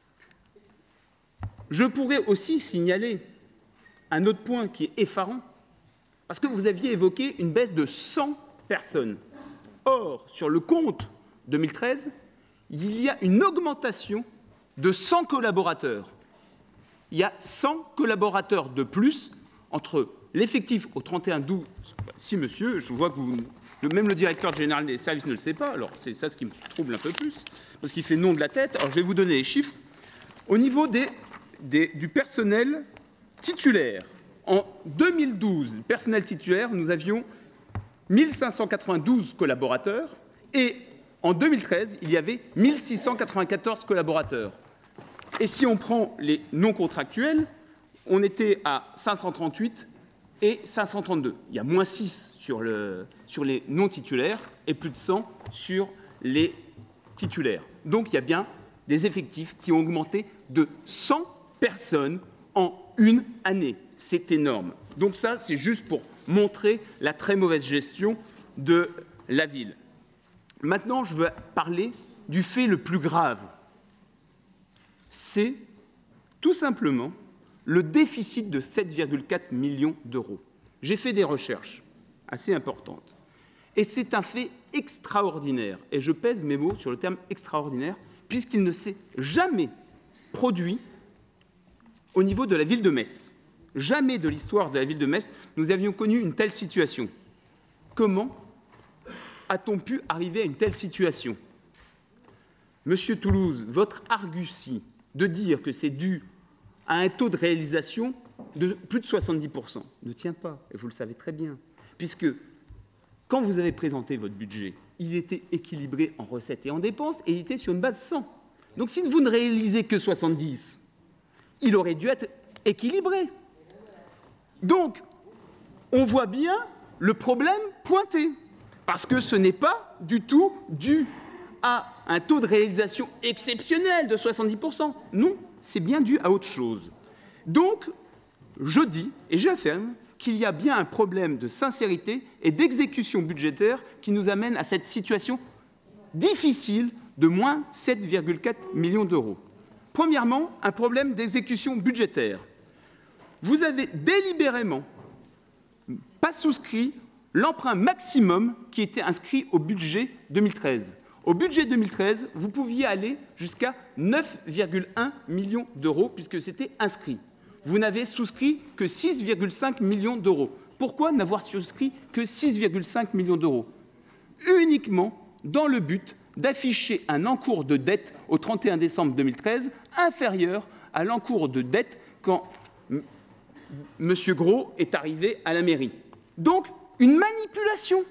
Je pourrais aussi signaler un autre point qui est effarant, parce que vous aviez évoqué une baisse de cent personnes. Or, sur le compte deux mille treize, il y a une augmentation de cent collaborateurs. Il y a cent collaborateurs de plus entre l'effectif au trente et un douze. Si, monsieur, je vois que vous, même le directeur général des services ne le sait pas, alors c'est ça ce qui me trouble un peu plus, parce qu'il fait non de la tête. Alors, je vais vous donner les chiffres. Au niveau des, des, du personnel titulaire, en deux mille douze, personnel titulaire, nous avions mille cinq cent quatre-vingt-douze collaborateurs et en deux mille treize, il y avait mille six cent quatre-vingt-quatorze collaborateurs. Et si on prend les non contractuels, on était à cinq cent trente-huit et cinq cent trente-deux. Il y a moins six sur, le, sur les non titulaires et plus de cent sur les titulaires. Donc il y a bien des effectifs qui ont augmenté de cent personnes en une année. C'est énorme. Donc ça, c'est juste pour montrer la très mauvaise gestion de la ville. Maintenant, je veux parler du fait le plus grave. C'est tout simplement le déficit de sept virgule quatre millions d'euros. J'ai fait des recherches assez importantes. Et c'est un fait extraordinaire. Et je pèse mes mots sur le terme extraordinaire, puisqu'il ne s'est jamais produit au niveau de la ville de Metz. Jamais de l'histoire de la ville de Metz, nous avions connu une telle situation. Comment a-t-on pu arriver à une telle situation? Monsieur Toulouse, votre argutie de dire que c'est dû à un taux de réalisation de plus de soixante-dix pour cent ne tient pas, et vous le savez très bien, puisque quand vous avez présenté votre budget, il était équilibré en recettes et en dépenses, et il était sur une base cent. Donc si vous ne réalisez que soixante-dix, il aurait dû être équilibré. Donc, on voit bien le problème pointé, parce que ce n'est pas du tout dû à un taux de réalisation exceptionnel de soixante-dix pour cent. Non, c'est bien dû à autre chose. Donc, je dis et j'affirme qu'il y a bien un problème de sincérité et d'exécution budgétaire qui nous amène à cette situation difficile de moins sept virgule quatre millions d'euros. Premièrement, un problème d'exécution budgétaire. Vous avez délibérément pas souscrit l'emprunt maximum qui était inscrit au budget deux mille treize. Au budget deux mille treize, vous pouviez aller jusqu'à neuf virgule un millions d'euros puisque c'était inscrit. Vous n'avez souscrit que six virgule cinq millions d'euros. Pourquoi n'avoir souscrit que six virgule cinq millions d'euros? Uniquement dans le but d'afficher un encours de dette au trente et un décembre deux mille treize inférieur à l'encours de dette quand M. Gros est arrivé à la mairie. Donc, une manipulation.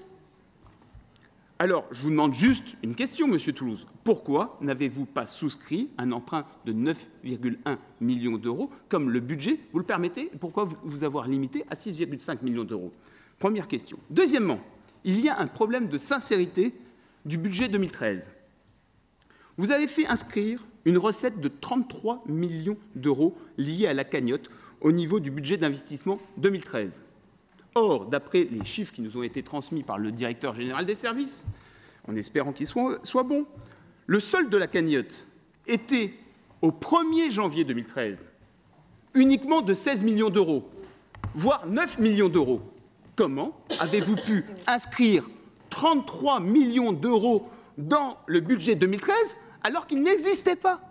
Alors, je vous demande juste une question, Monsieur Toulouse. Pourquoi n'avez-vous pas souscrit un emprunt de neuf virgule un millions d'euros, comme le budget vous le permettez? Pourquoi vous avoir limité à six virgule cinq millions d'euros? Première question. Deuxièmement, il y a un problème de sincérité du budget deux mille treize. Vous avez fait inscrire une recette de trente-trois millions d'euros liée à la cagnotte au niveau du budget d'investissement deux mille treize. Or, d'après les chiffres qui nous ont été transmis par le directeur général des services, en espérant qu'ils soient, soient bons, le solde de la cagnotte était, au premier janvier deux mille treize, uniquement de seize millions d'euros, voire neuf millions d'euros. Comment avez-vous pu inscrire trente-trois millions d'euros dans le budget deux mille treize alors qu'il n'existait pas?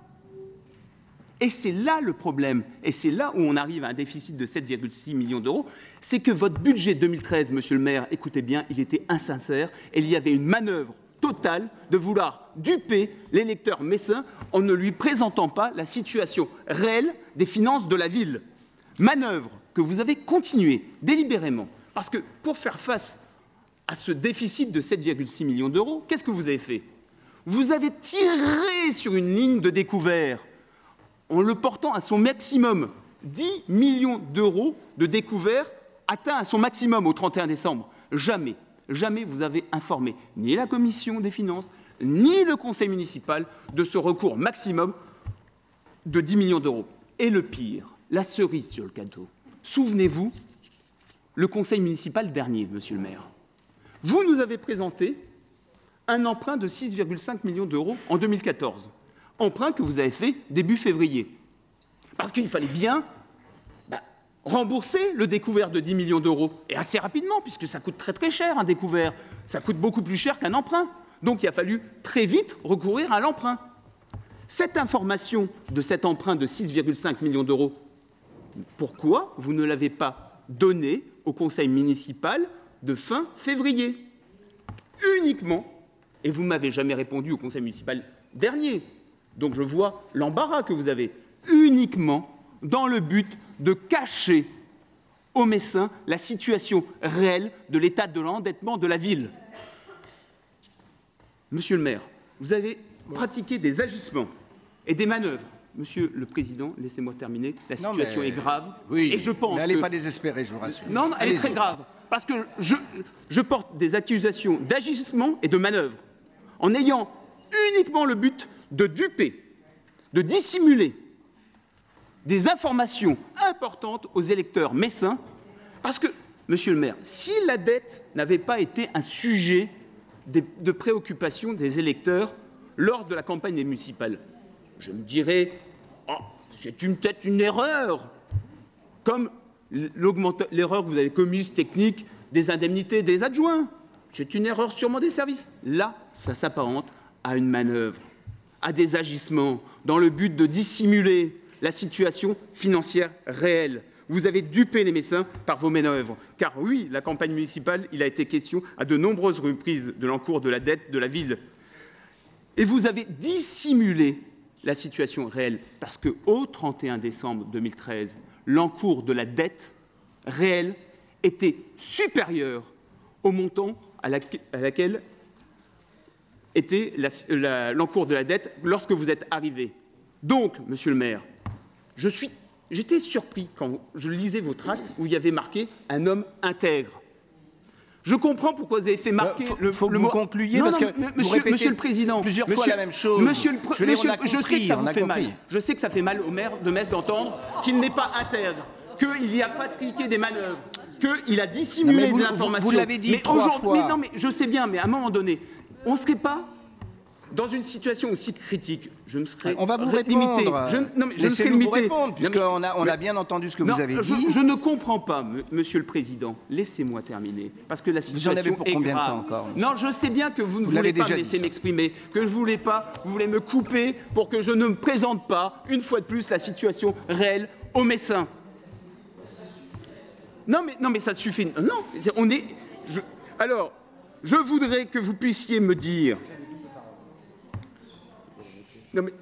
Et c'est là le problème, et c'est là où on arrive à un déficit de sept virgule six millions d'euros, c'est que votre budget deux mille treize, Monsieur le maire, écoutez bien, il était insincère, et il y avait une manœuvre totale de vouloir duper l'électeur messin en ne lui présentant pas la situation réelle des finances de la ville. Manœuvre que vous avez continuée délibérément, parce que pour faire face à ce déficit de sept virgule six millions d'euros, qu'est-ce que vous avez fait? Vous avez tiré sur une ligne de découvert en le portant à son maximum, dix millions d'euros de découvert atteint à son maximum au trente et un décembre. Jamais, jamais vous avez informé ni la commission des finances, ni le conseil municipal de ce recours maximum de dix millions d'euros. Et le pire, la cerise sur le gâteau. Souvenez-vous, le conseil municipal dernier, Monsieur le maire, vous nous avez présenté un emprunt de six virgule cinq millions d'euros en deux mille quatorze. Emprunt que vous avez fait début février. Parce qu'il fallait bien bah, rembourser le découvert de dix millions d'euros. Et assez rapidement, puisque ça coûte très très cher un découvert. Ça coûte beaucoup plus cher qu'un emprunt. Donc il a fallu très vite recourir à l'emprunt. Cette information de cet emprunt de six virgule cinq millions d'euros, pourquoi vous ne l'avez pas donnée au conseil municipal de fin février? Uniquement, et vous ne m'avez jamais répondu au conseil municipal dernier, donc je vois l'embarras que vous avez, uniquement dans le but de cacher aux Messins la situation réelle de l'état de l'endettement de la ville. Monsieur le maire, vous avez pratiqué des agissements et des manœuvres. Monsieur le Président, laissez-moi terminer. La situation est grave. Oui, et je pense mais elle n'est que... pas désespérée, je vous rassure. Non, non elle est très grave. Parce que je, je porte des accusations d'agissement et de manœuvre en ayant uniquement le but de duper, de dissimuler des informations importantes aux électeurs messins. Parce que, Monsieur le maire, si la dette n'avait pas été un sujet de, de préoccupation des électeurs lors de la campagne municipale, je me dirais, oh, c'est peut-être une erreur, comme l'erreur que vous avez commise technique des indemnités des adjoints. C'est une erreur sûrement des services. Là, ça s'apparente à une manœuvre, à des agissements dans le but de dissimuler la situation financière réelle. Vous avez dupé les Messins par vos manœuvres. Car oui, la campagne municipale, il a été question à de nombreuses reprises de l'encours de la dette de la ville. Et vous avez dissimulé la situation réelle parce qu'au trente et un décembre deux mille treize, l'encours de la dette réelle était supérieur au montant à, la, à laquelle était l'encours de la dette lorsque vous êtes arrivé. Donc, Monsieur le maire, je suis, j'étais surpris quand je lisais votre acte où il y avait marqué « un homme intègre ». Je comprends pourquoi vous avez fait marquer faut, le, faut le que mot. vous concluiez non, parce non, que monsieur, vous monsieur le Président, plusieurs monsieur, fois la même chose. Monsieur le je, monsieur, compris, je sais que ça vous fait compris. mal. Je sais que ça fait mal au maire de Metz d'entendre qu'il n'est pas intègre, qu'il n'y a pas pratiqué des manœuvres, qu'il a dissimulé non, vous, des informations. Vous, vous l'avez dit mais trois fois. Mais non, mais je sais bien, mais à un moment donné, on ne serait pas dans une situation aussi critique. Je me serais on va vous limité. répondre. Je, non, mais je me serais limité. Vous répondre, puisqu'on a, on mais, a bien entendu ce que non, vous avez je, dit. Je ne comprends pas, Monsieur le Président. Laissez-moi terminer, parce que la situation vous en avez pour est combien grave. de temps encore? Non, je sais bien que vous ne vous voulez pas déjà me laisser dit, m'exprimer, que je ne voulais pas, vous voulez me couper pour que je ne me présente pas, une fois de plus, la situation réelle aux Messins. Non, mais, non, mais ça suffit. Non, on est... Je, alors, je voudrais que vous puissiez me dire... Non, mais...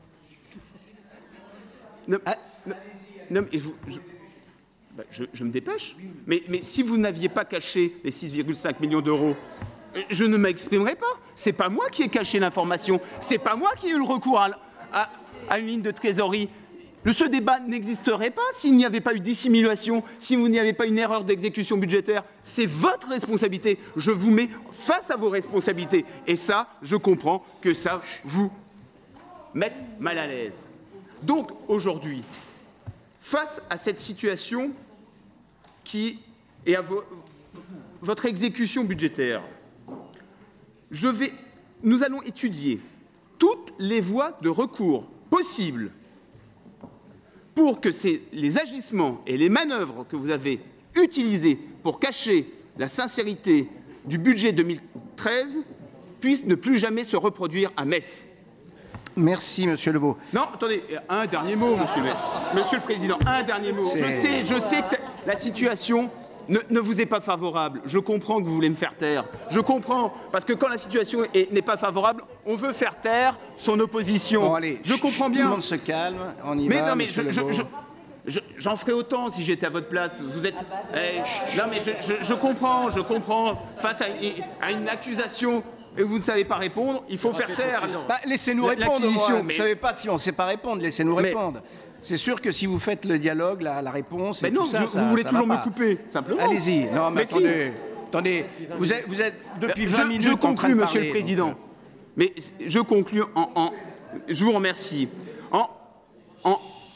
Non, ah, non, non mais je, je, bah, je, je me dépêche. Mais, mais si vous n'aviez pas caché les six virgule cinq millions d'euros, je ne m'exprimerai pas. C'est pas moi qui ai caché l'information. C'est pas moi qui ai eu le recours à, à, à une ligne de trésorerie. Le, ce débat n'existerait pas s'il n'y avait pas eu dissimulation, si vous n'y avait pas une erreur d'exécution budgétaire. C'est votre responsabilité. Je vous mets face à vos responsabilités. Et ça, je comprends que ça vous mette mal à l'aise. Donc, aujourd'hui, face à cette situation qui est à vo votre exécution budgétaire, je vais, nous allons étudier toutes les voies de recours possibles pour que ces, les agissements et les manœuvres que vous avez utilisés pour cacher la sincérité du budget deux mille treize puissent ne plus jamais se reproduire à Metz. Merci, Monsieur Lebeau. Non, attendez, un dernier mot, Monsieur le, monsieur le Président, un dernier mot. Je sais, je sais que la situation ne, ne vous est pas favorable. Je comprends que vous voulez me faire taire. Je comprends, parce que quand la situation n'est pas favorable, on veut faire taire son opposition. Bon, allez, je comprends bien. Tout le monde se calme, on y mais va, non, mais Monsieur je, Lebeau. je, je, j'en ferais autant si j'étais à votre place. Vous êtes. Eh, non, mais je, je, je comprends, je comprends. Face à, à une accusation. Et vous ne savez pas répondre, il faut faire taire. Bah, laissez-nous répondre. Moi. Vous ne mais... savez pas si on ne sait pas répondre, laissez-nous mais... répondre. C'est sûr que si vous faites le dialogue, la, la réponse. Mais et non, tout ça, je, ça, vous voulez ça toujours me couper, simplement. Allez-y. Non, mais, mais attendez. Si. Attendez. Vous êtes, vous êtes depuis vingt je, minutes. Je conclue, en train de Monsieur parler, le Président. donc... Mais je conclue en. en je vous remercie. En. En,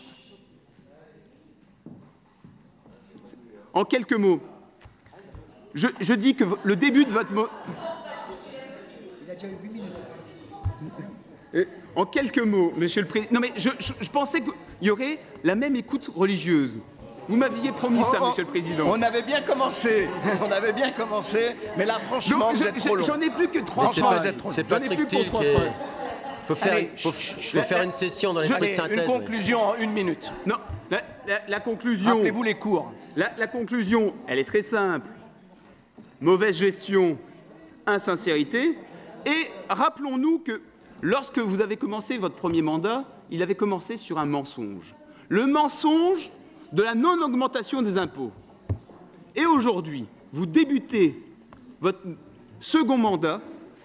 en quelques mots, je, je dis que le début de votre mot. Il a déjà eu huit minutes. En quelques mots, Monsieur le Président. Non, mais je, je, je pensais qu'il y aurait la même écoute religieuse. Vous m'aviez promis oh, ça, Monsieur le Président. On avait bien commencé. On avait bien commencé. Mais là, franchement, Donc, vous êtes trop long. J'en ai plus que trois phrases. C'est Patrick Thiel qui est... Il faut faire, Allez, faut, faut faire une session dans l'esprit de synthèse. Une conclusion en une minute. Non, la, la, la conclusion... Rappelez-vous les cours. La, la conclusion, elle est très simple. Mauvaise gestion, insincérité. Et rappelons-nous que lorsque vous avez commencé votre premier mandat, il avait commencé sur un mensonge. Le mensonge de la non-augmentation des impôts. Et aujourd'hui, vous débutez votre second mandat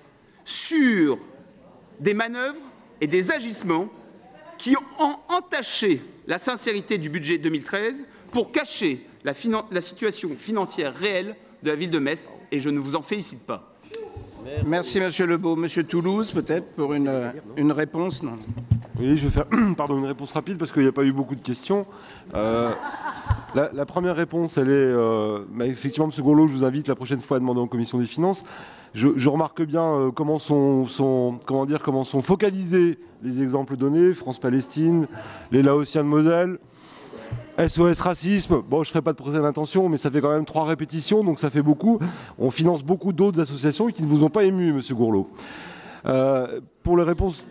sur des manœuvres et des agissements qui ont entaché la sincérité du budget deux mille treize pour cacher la, la situation financière réelle de la ville de Metz, et je ne vous en félicite pas. Merci, Merci Monsieur Lebeau. Monsieur Toulouse, peut-être, pour une, une réponse non. Oui, je vais faire pardon, une réponse rapide parce qu'il n'y a pas eu beaucoup de questions. Euh, la, la première réponse, elle est... Euh, bah, effectivement, M. Gourlot, je vous invite la prochaine fois à demander en commission des finances. Je, je remarque bien euh, comment, sont, sont, comment, dire, comment sont focalisés les exemples donnés, France-Palestine, les Laotiens de Moselle, S O S Racisme. Bon, je ne ferai pas de procès d'intention, mais ça fait quand même trois répétitions, donc ça fait beaucoup. On finance beaucoup d'autres associations qui ne vous ont pas ému, M. Gourlot. Euh, pour les réponses...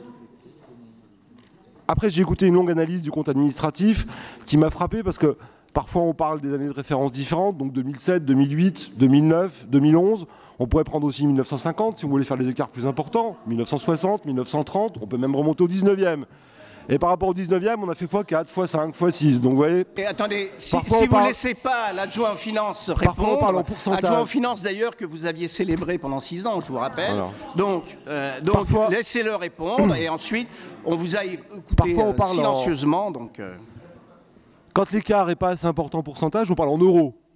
Après, j'ai écouté une longue analyse du compte administratif qui m'a frappé parce que parfois on parle des années de référence différentes, donc deux mille sept, deux mille huit, deux mille neuf, deux mille onze. On pourrait prendre aussi mille neuf cent cinquante si vous voulez faire des écarts plus importants, mille neuf cent soixante, mille neuf cent trente, on peut même remonter au dix-neuvième. Et par rapport au dix-neuvième, on a fait fois quatre, fois cinq, fois six. Donc vous voyez. Et attendez, si, si vous ne parle... laissez pas l'adjoint aux finances répondre, on parle en pourcentage. Adjoint aux finances d'ailleurs que vous aviez célébré pendant six ans, je vous rappelle. Voilà. Donc, euh, donc Parfois... laissez-le répondre et ensuite on vous a écouté on parle silencieusement. En... Donc, euh... Quand l'écart n'est pas assez important en pourcentage, on parle en euros.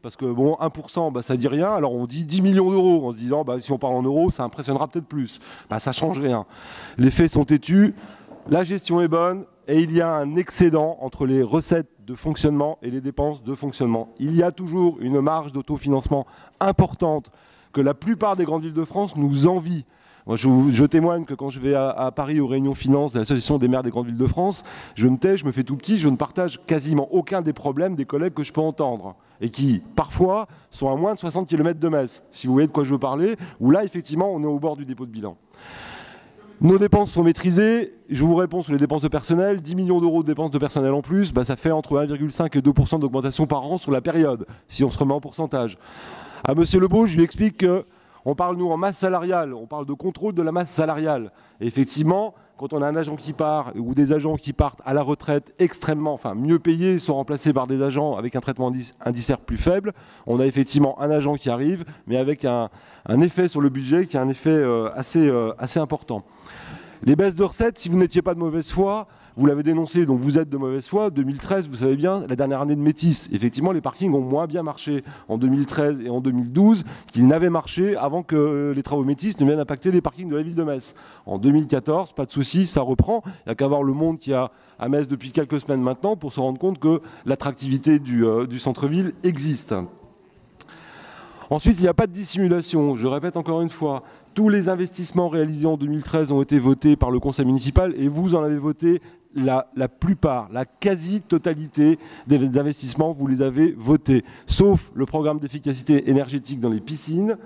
parce que bon, un pour cent, bah, ça dit rien, alors on dit dix millions d'euros, en se disant, bah, si on parle en euros, ça impressionnera peut-être plus. Bah, ça ne change rien. Les faits sont têtus, la gestion est bonne, et il y a un excédent entre les recettes de fonctionnement et les dépenses de fonctionnement. Il y a toujours une marge d'autofinancement importante que la plupart des grandes villes de France nous envient. Moi, je, je témoigne que quand je vais à, à Paris aux réunions finances de l'Association des maires des grandes villes de France, je me tais, je me fais tout petit, je ne partage quasiment aucun des problèmes des collègues que je peux entendre et qui, parfois, sont à moins de soixante kilomètres de Metz, si vous voyez de quoi je veux parler, où là, effectivement, on est au bord du dépôt de bilan. Nos dépenses sont maîtrisées. Je vous réponds sur les dépenses de personnel. dix millions d'euros de dépenses de personnel en plus, bah, ça fait entre un virgule cinq et deux pour cent d'augmentation par an sur la période, si on se remet en pourcentage. À Monsieur Lebeau, je lui explique que on parle, nous, en masse salariale, on parle de contrôle de la masse salariale. Et effectivement, quand on a un agent qui part ou des agents qui partent à la retraite extrêmement, enfin mieux payés, sont remplacés par des agents avec un traitement indiciaire plus faible, on a effectivement un agent qui arrive, mais avec un, un effet sur le budget qui est un effet euh, assez, euh, assez important. Les baisses de recettes, si vous n'étiez pas de mauvaise foi, vous l'avez dénoncé, donc vous êtes de mauvaise foi. deux mille treize, vous savez bien, la dernière année de Métis, effectivement, les parkings ont moins bien marché en deux mille treize et en deux mille douze qu'ils n'avaient marché avant que les travaux Métis ne viennent impacter les parkings de la ville de Metz. En deux mille quatorze, pas de souci, ça reprend. Il n'y a qu'à voir le monde qu'il y a à Metz depuis quelques semaines maintenant pour se rendre compte que l'attractivité du, euh, du centre-ville existe. Ensuite, il n'y a pas de dissimulation. Je répète encore une fois, tous les investissements réalisés en deux mille treize ont été votés par le conseil municipal et vous en avez voté la, la plupart, la quasi-totalité des investissements, vous les avez votés, sauf le programme d'efficacité énergétique dans les piscines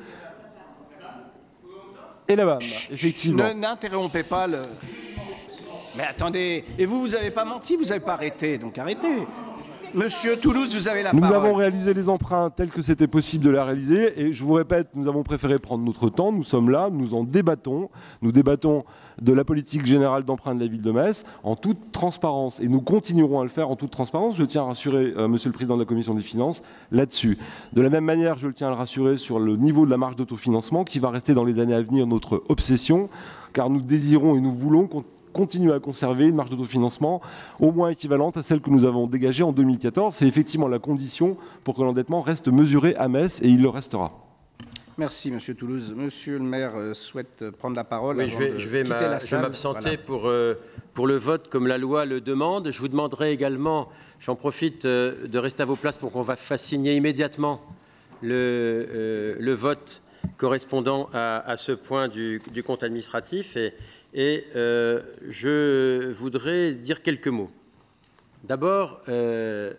et la B A M, effectivement. N'interrompez pas le... Mais attendez, et vous, vous n'avez pas menti, vous n'avez pas arrêté, donc arrêtez. Monsieur Toulouse, vous avez la nous parole. Nous avons réalisé les emprunts tels que c'était possible de les réaliser et je vous répète, nous avons préféré prendre notre temps, nous sommes là, nous en débattons, nous débattons de la politique générale d'emprunt de la ville de Metz en toute transparence et nous continuerons à le faire en toute transparence. Je tiens à rassurer euh, Monsieur le Président de la Commission des Finances là-dessus. De la même manière, je le tiens à le rassurer sur le niveau de la marge d'autofinancement qui va rester dans les années à venir notre obsession car nous désirons et nous voulons qu'on continuer à conserver une marge d'autofinancement au moins équivalente à celle que nous avons dégagée en deux mille quatorze. C'est effectivement la condition pour que l'endettement reste mesuré à Metz et il le restera. Merci, Monsieur Toulouse. Monsieur le maire euh, souhaite prendre la parole. Oui, avant je vais, de je vais quitter la salle. m'absenter Voilà. pour, euh, pour le vote comme la loi le demande. Je vous demanderai également, j'en profite, euh, de rester à vos places pour qu'on va fasciner immédiatement le, euh, le vote correspondant à, à ce point du, du compte administratif. Et, Et euh, je voudrais dire quelques mots. D'abord, euh,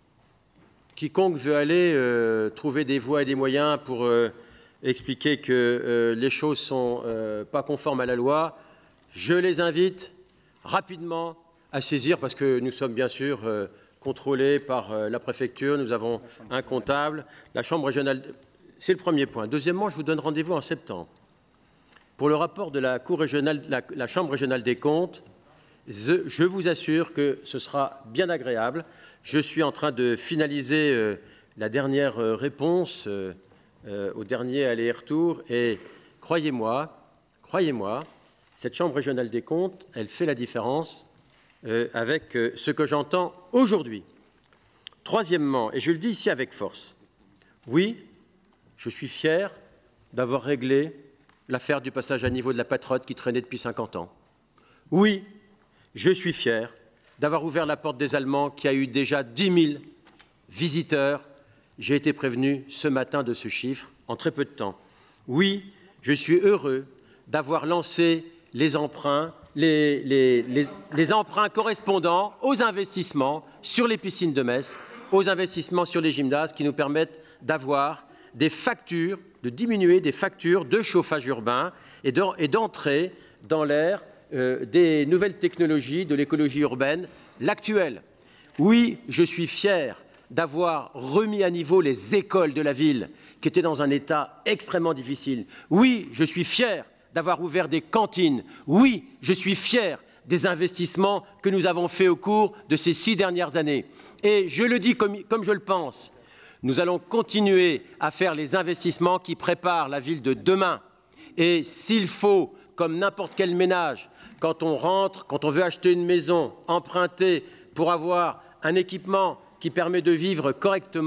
quiconque veut aller euh, trouver des voies et des moyens pour euh, expliquer que euh, les choses ne sont euh, pas conformes à la loi, je les invite rapidement à saisir, parce que nous sommes bien sûr euh, contrôlés par euh, la préfecture, nous avons un comptable, la Chambre régionale. C'est le premier point. Deuxièmement, je vous donne rendez-vous en septembre. Pour le rapport de la, Cour régionale, la, la Chambre régionale des comptes, je, je vous assure que ce sera bien agréable. Je suis en train de finaliser euh, la dernière euh, réponse euh, euh, au dernier aller-retour et croyez-moi, croyez-moi, cette Chambre régionale des comptes, elle fait la différence euh, avec euh, ce que j'entends aujourd'hui. Troisièmement, et je le dis ici avec force, oui, je suis fier d'avoir réglé l'affaire du passage à niveau de la Patrotte qui traînait depuis cinquante ans. Oui, je suis fier d'avoir ouvert la porte des Allemands qui a eu déjà dix mille visiteurs. J'ai été prévenu ce matin de ce chiffre en très peu de temps. Oui, je suis heureux d'avoir lancé les emprunts, les, les, les, les emprunts correspondant aux investissements sur les piscines de Metz, aux investissements sur les gymnases qui nous permettent d'avoir des factures, de diminuer des factures de chauffage urbain et d'entrer dans l'ère euh, des nouvelles technologies de l'écologie urbaine, l'actuelle. Oui, je suis fier d'avoir remis à niveau les écoles de la ville qui étaient dans un état extrêmement difficile. Oui, je suis fier d'avoir ouvert des cantines. Oui, je suis fier des investissements que nous avons faits au cours de ces six dernières années. Et je le dis comme, comme je le pense, nous allons continuer à faire les investissements qui préparent la ville de demain. Et s'il faut, comme n'importe quel ménage, quand on rentre, quand on veut acheter une maison, emprunter pour avoir un équipement qui permet de vivre correctement,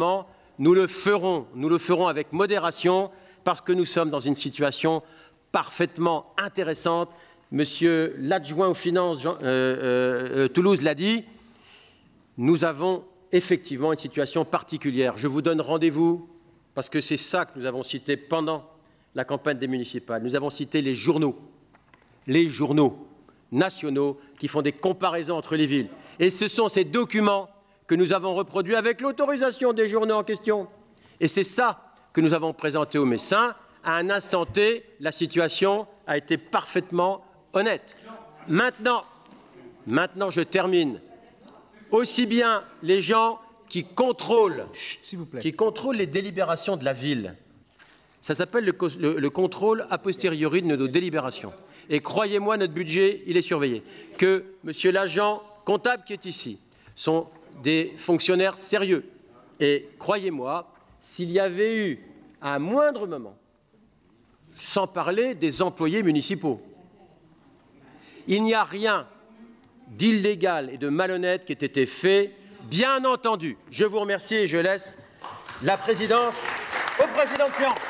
nous le ferons, nous le ferons avec modération, parce que nous sommes dans une situation parfaitement intéressante. Monsieur l'adjoint aux finances, Jean, euh, euh, Toulouse l'a dit, nous avons effectivement une situation particulière. Je vous donne rendez-vous, parce que c'est ça que nous avons cité pendant la campagne des municipales. Nous avons cité les journaux, les journaux nationaux qui font des comparaisons entre les villes. Et ce sont ces documents que nous avons reproduits avec l'autorisation des journaux en question. Et c'est ça que nous avons présenté aux Messins. À un instant T, la situation a été parfaitement honnête. Maintenant, maintenant, je termine. Aussi bien les gens qui contrôlent, S'il vous plaît. qui contrôlent les délibérations de la ville, ça s'appelle le, le, le contrôle a posteriori de nos délibérations. Et croyez-moi, notre budget, il est surveillé. Que monsieur l'agent comptable qui est ici sont des fonctionnaires sérieux. Et croyez-moi, s'il y avait eu à un moindre moment, sans parler des employés municipaux, il n'y a rien d'illégal et de malhonnête qui ait été fait, bien entendu. Je vous remercie et je laisse la présidence au président de séance.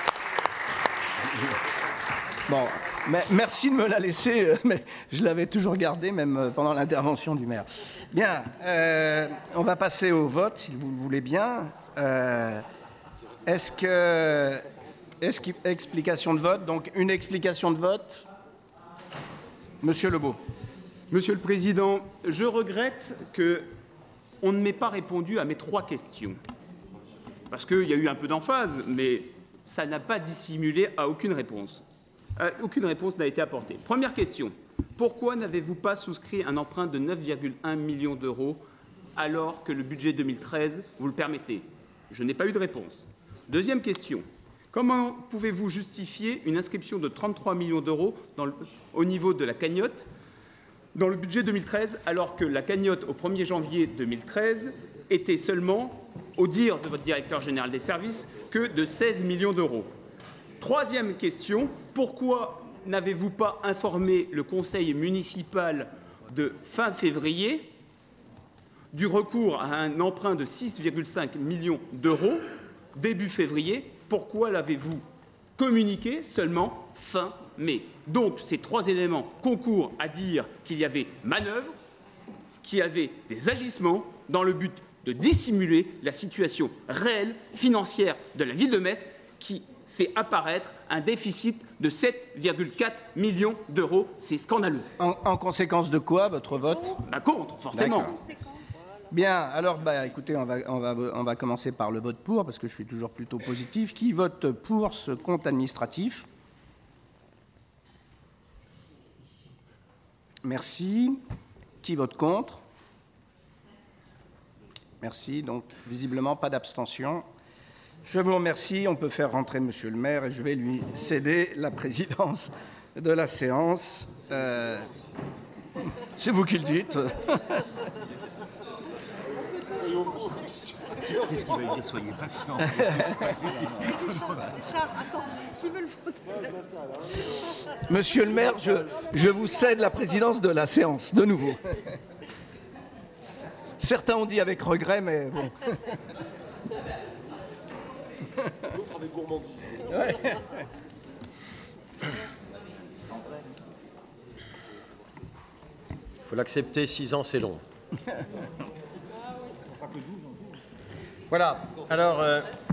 Bon, mais merci de me la laisser, mais je l'avais toujours gardée, même pendant l'intervention du maire. Bien, euh, on va passer au vote, si vous le voulez bien. Euh, est-ce que... Est-ce qu'il explication de vote? Donc, une explication de vote. Monsieur Lebeau. Monsieur le Président, je regrette qu'on ne m'ait pas répondu à mes trois questions. Parce qu'il y a eu un peu d'emphase, mais ça n'a pas dissimulé à aucune réponse. Euh, aucune réponse n'a été apportée. Première question. Pourquoi n'avez-vous pas souscrit un emprunt de neuf virgule un millions d'euros alors que le budget deux mille treize vous le permettait? Je n'ai pas eu de réponse. Deuxième question. Comment pouvez-vous justifier une inscription de trente-trois millions d'euros au niveau de la cagnotte dans le budget deux mille treize, alors que la cagnotte au premier janvier deux mille treize était seulement, au dire de votre directeur général des services, que de seize millions d'euros? Troisième question, pourquoi n'avez-vous pas informé le conseil municipal de fin février du recours à un emprunt de six virgule cinq millions d'euros début février? Pourquoi l'avez-vous communiqué seulement fin mai? Donc, ces trois éléments concourent à dire qu'il y avait manœuvre, qu'il y avait des agissements dans le but de dissimuler la situation réelle financière de la ville de Metz qui fait apparaître un déficit de sept virgule quatre millions d'euros. C'est scandaleux. En, en conséquence de quoi, votre vote? Bah, contre, forcément. Bien, alors, bah, écoutez, on va, on, va, on va commencer par le vote pour, parce que je suis toujours plutôt positif. Qui vote pour ce compte administratif? Merci. Qui vote contre? Merci. Donc, visiblement, pas d'abstention. Je vous remercie. On peut faire rentrer Monsieur le maire et je vais lui céder la présidence de la séance. Euh, c'est vous qui le dites. Qu'est-ce qu'il va lui dire? Soyez patient. Charles, attends, qui veut le voter? Monsieur le maire, je, je vous cède la présidence de la séance, de nouveau. Certains ont dit avec regret, mais bon. D'autres avec gourmandise. Ouais. Il faut l'accepter, six ans, c'est long. Voilà. Alors, euh,